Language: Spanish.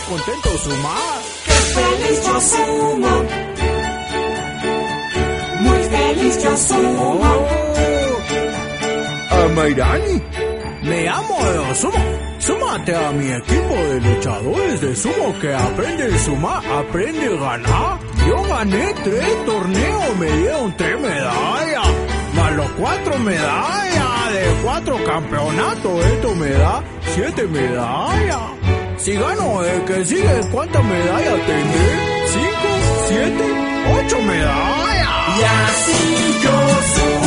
contento sumar. ¡Qué feliz yo sumo! Muy feliz yo sumo. Mayrani, me llamo Sumo. Súmate a mi equipo de luchadores de sumo que aprende a sumar, aprende a ganar. Yo gané 3 torneos, me dieron 3 medallas, más los 4 medallas de 4 campeonatos. Esto me da 7 medallas. Si gano el que sigue, ¿cuántas medallas tendré? 5, 7, 8 medallas. Y así yo sumo.